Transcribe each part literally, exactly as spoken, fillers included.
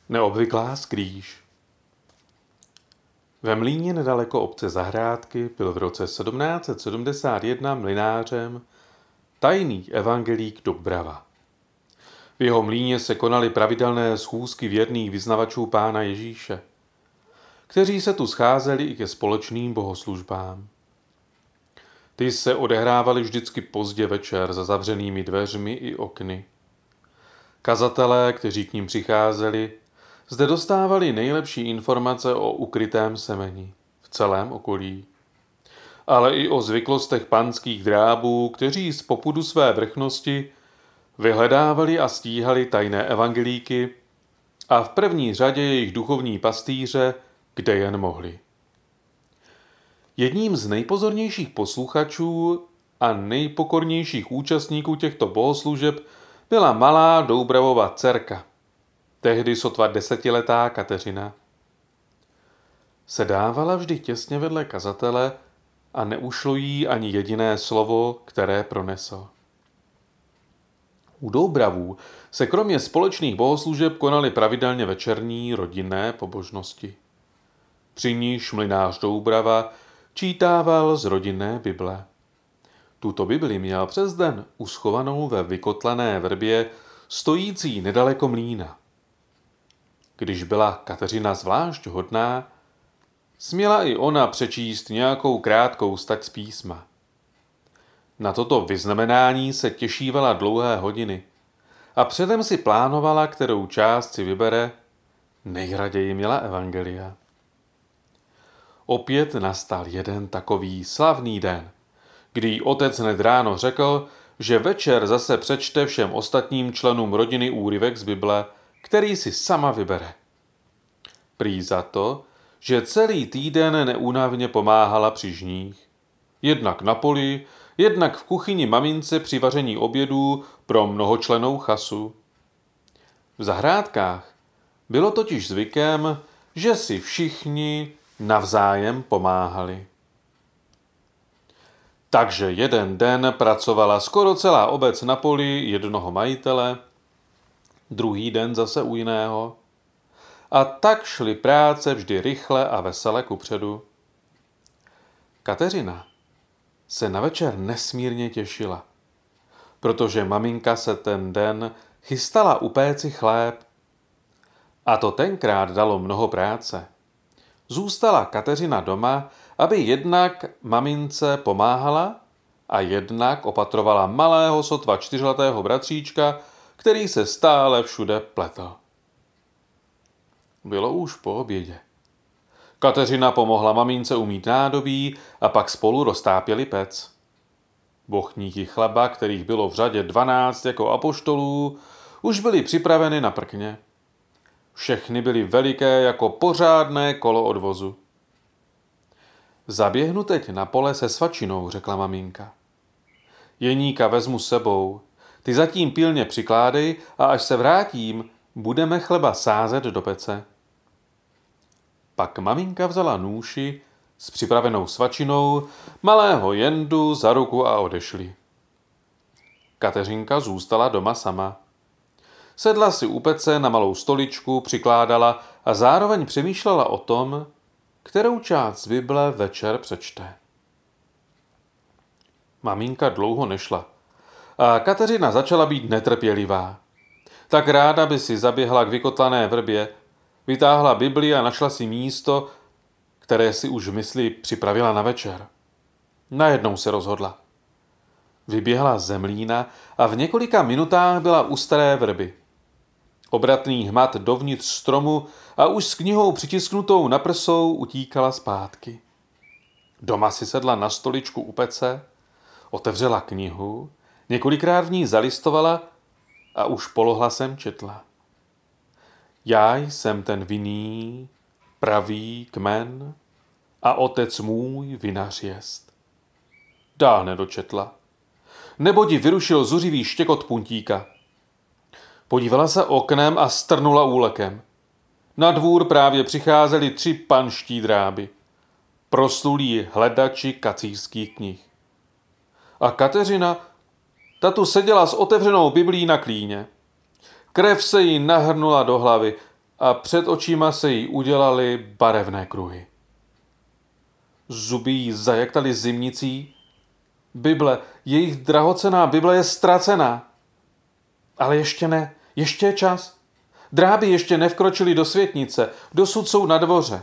Neobvyklá skrýž. Ve mlýně nedaleko obce Zahrádky byl v roce sedmnáct set sedmdesát jedna mlynářem tajný evangelík Doubrava. V jeho mlýně se konaly pravidelné schůzky věrných vyznavačů Pána Ježíše, kteří se tu scházeli i ke společným bohoslužbám. Ty se odehrávaly vždycky pozdě večer za zavřenými dveřmi i okny. Kazatelé, kteří k ním přicházeli, zde dostávali nejlepší informace o ukrytém semeni v celém okolí, ale i o zvyklostech panských drábů, kteří z popudu své vrchnosti vyhledávali a stíhali tajné evangelíky a v první řadě jejich duchovní pastýře, kde jen mohli. Jedním z nejpozornějších posluchačů a nejpokornějších účastníků těchto bohoslužeb byla malá Doubravova dcerka, tehdy sotva desetiletá Kateřina. Sedávala vždy těsně vedle kazatele a neušlo jí ani jediné slovo, které pronesl. U Doubravů se kromě společných bohoslužeb konaly pravidelně večerní rodinné pobožnosti. Při níž mlynář Doubrava čítával z rodinné Bible. Tuto Bibli měl přes den uschovanou ve vykotlané vrbě, stojící nedaleko mlýna. Když byla Kateřina zvlášť hodná, směla i ona přečíst nějakou krátkou stať z písma. Na toto vyznamenání se těšívala dlouhé hodiny a předem si plánovala, kterou část si vybere, nejraději měla evangelia. Opět nastal jeden takový slavný den, kdy jí otec hned ráno řekl, že večer zase přečte všem ostatním členům rodiny úryvek z Bible, který si sama vybere. Prý za to, že celý týden neúnavně pomáhala při žních, jednak na poli, jednak v kuchyni mamince při vaření obědů pro mnohočlennou chasu. V Zahrádkách bylo totiž zvykem, že si všichni navzájem pomáhali. Takže jeden den pracovala skoro celá obec na poli jednoho majitele, druhý den zase u jiného. A tak šly práce vždy rychle a vesele kupředu. Kateřina se na večer nesmírně těšila, protože maminka se ten den chystala upéci chléb. A to tenkrát dalo mnoho práce. Zůstala Kateřina doma, aby jednak mamince pomáhala a jednak opatrovala malého sotva čtyřletého bratříčka, který se stále všude pletl. Bylo už po obědě. Kateřina pomohla mamince umýt nádobí a pak spolu roztápěli pec. Bochníky chleba, kterých bylo v řadě dvanáct jako apoštolů, už byly připraveny na prkně. Všechny byly veliké jako pořádné kolo odvozu. Zaběhnu teď na pole se svačinou, řekla maminka. Jeníka vezmu s sebou, ty zatím pilně přikládej a až se vrátím, budeme chleba sázet do pece. Pak maminka vzala nůši s připravenou svačinou, malého Jendu za ruku a odešli. Kateřinka zůstala doma sama. Sedla si u pece na malou stoličku, přikládala a zároveň přemýšlela o tom, kterou část z Bible večer přečte. Maminka dlouho nešla a Kateřina začala být netrpělivá. Tak ráda by si zaběhla k vykotlané vrbě, vytáhla Bibli a našla si místo, které si už v mysli připravila na večer. Najednou se rozhodla. Vyběhla z mlýna a v několika minutách byla u staré vrby. Obratný hmat dovnitř stromu a už s knihou přitisknutou na prsou utíkala zpátky. Doma si sedla na stoličku u pece, otevřela knihu, několikrát v ní zalistovala a už polohlasem četla. Já jsem ten vinný, pravý kmen a otec můj vinař jest. Dál nedočetla. Nebodi vyrušil zuřivý štěkot puntíka. Podívala se oknem a strnula úlekem. Na dvůr právě přicházeli tři panští dráby, proslulí hledači kacířských knih. A Kateřina, ta tu seděla s otevřenou Biblí na klíně. Krev se jí nahrnula do hlavy a před očima se jí udělaly barevné kruhy. Zuby jí zajektaly zimnicí. Bible, jejich drahocenná Bible je ztracená. Ale ještě ne, ještě je čas. Dráby ještě nevkročily do světnice, dosud jsou na dvoře.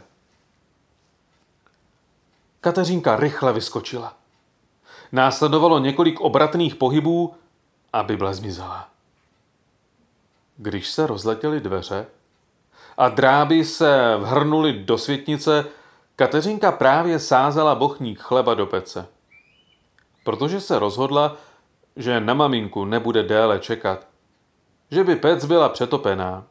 Kateřinka rychle vyskočila. Následovalo několik obratných pohybů a Bible zmizela. Když se rozletěly dveře a dráby se vhrnuly do světnice, Kateřinka právě sázela bochník chleba do pece. Protože se rozhodla, že na maminku nebude déle čekat, že by pec byla přetopená.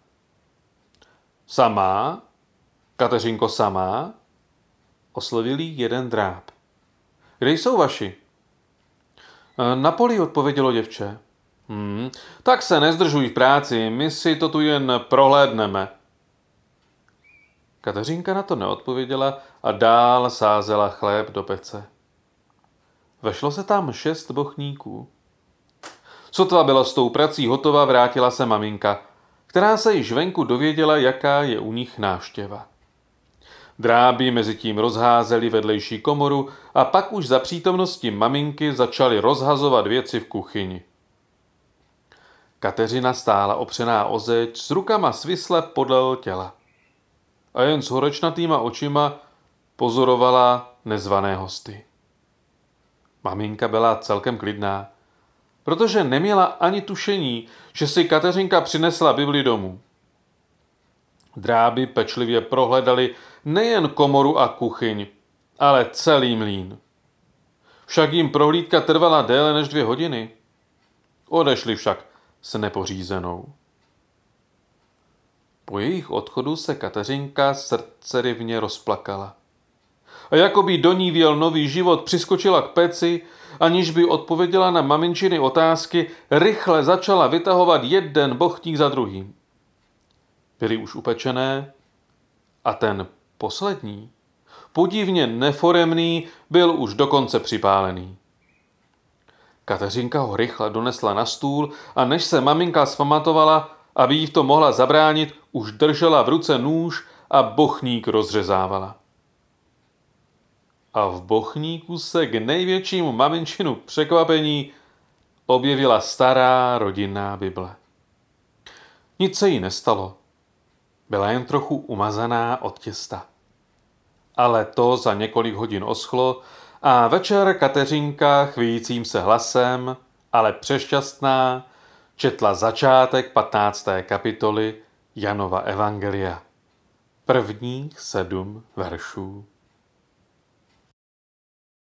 Samá? Kateřinko, samá? Oslovil jí jeden dráb. Kde jsou vaši? Na poli, odpovědělo děvče. Hmm, tak se nezdržuj v práci, my si to tu jen prohlédneme. Kateřinka na to neodpověděla a dál sázela chléb do pece. Vešlo se tam šest bochníků. Sotva byla s tou prací hotová, vrátila se maminka, která se již venku dověděla, jaká je u nich návštěva. Dráby mezi tím rozházeli vedlejší komoru a pak už za přítomnosti maminky začali rozhazovat věci v kuchyni. Kateřina stála opřená o zeď, s rukama svisle podél těla. A jen s horečnatýma očima pozorovala nezvané hosty. Maminka byla celkem klidná, protože neměla ani tušení, že si Kateřinka přinesla Bibli domů. Dráby pečlivě prohledali nejen komoru a kuchyň, ale celý mlýn. Však jim prohlídka trvala déle než dvě hodiny. Odešli však s nepořízenou. Po jejich odchodu se Kateřinka srdcerivně rozplakala. A jako by do ní vjel nový život, přiskočila k peci, aniž by odpověděla na maminčiny otázky, rychle začala vytahovat jeden bochník za druhým. Byly už upečené a ten poslední, podivně neforemný, byl už dokonce připálený. Kateřinka ho rychle donesla na stůl a než se maminka zpamatovala, aby jí v tom mohla zabránit, už držela v ruce nůž a bochník rozřezávala. A v bochníku se k největšímu maminčinu překvapení objevila stará rodinná Bible. Nic se jí nestalo. Byla jen trochu umazaná od těsta. Ale to za několik hodin oschlo a večer Kateřinka chvějícím se hlasem, ale přešťastná, četla začátek patnácté kapitoly Janova evangelia. Prvních sedm veršů.